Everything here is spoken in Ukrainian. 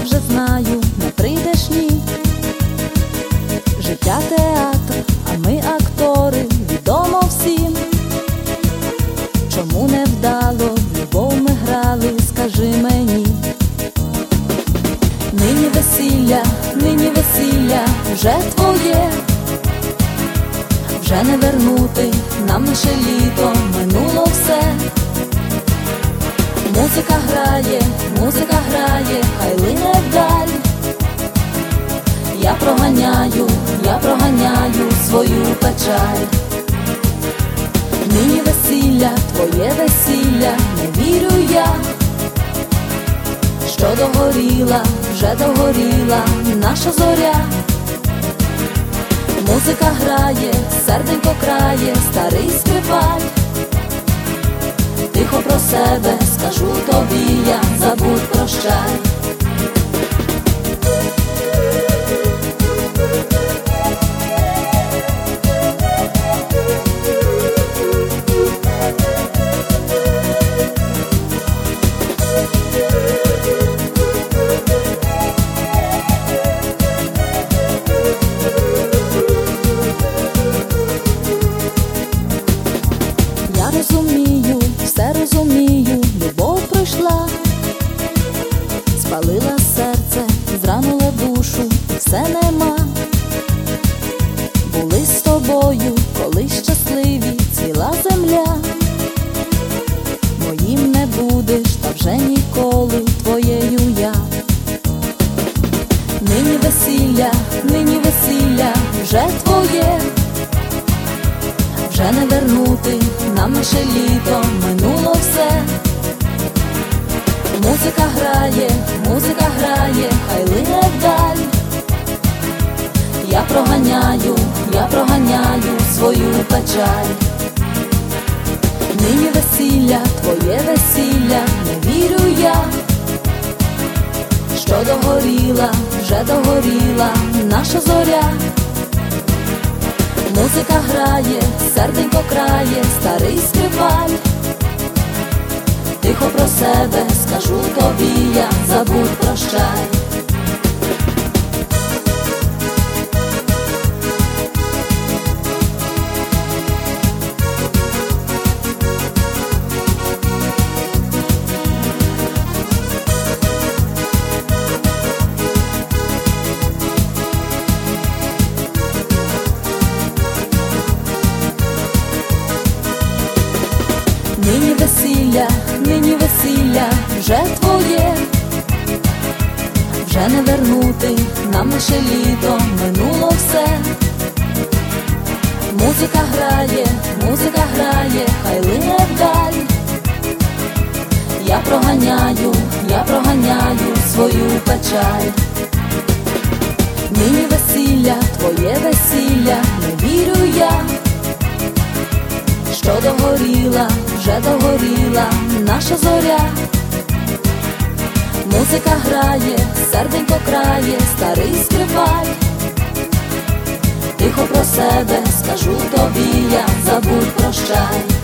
вже знаю, не прийдеш ні. Життя театр, а ми актори, відомо всім. Чому не вдало, в любов ми грали, скажи мені. Нині весілля вже твоє, вже не вернути нам наше літо, минуло все. Музика грає, хай лине вдаль. Я проганяю свою печаль. Нині весілля, твоє весілля, не вірю я, що догоріла, вже догоріла наша зоря. Музика грає, серденько крає, старий скрипаль. Тихо про себе скажу тобі я, забудь, прощай. Все розумію, любов пройшла, спалила серце, зранила душу, все нема. Були з тобою, коли щасливі, цвіла земля. Моїм не будеш, та вже ніколи твоєю я. Нині весілля, вже твоє, вже не вернути нам наше літо, минуло все. Музика грає, хай лине вдаль. Я проганяю свою печаль. Нині весілля, твоє весілля, не вірю я, що догоріла, вже догоріла наша зоря. Музика грає, серденько крає, старий скрипаль. Тихо про себе скажу тобі я, забудь, прощай. Нині весілля, вже твоє, вже не вернути нам наше літо, минуло все. Музика грає, хай лине вдаль. Я проганяю свою печаль. Нині весілля, твоє весілля, не вірю я, що догоріла, вже догоріла наша зоря. Музика грає, серденько крає, старий скрипаль. Тихо про себе скажу тобі я, забудь, прощай.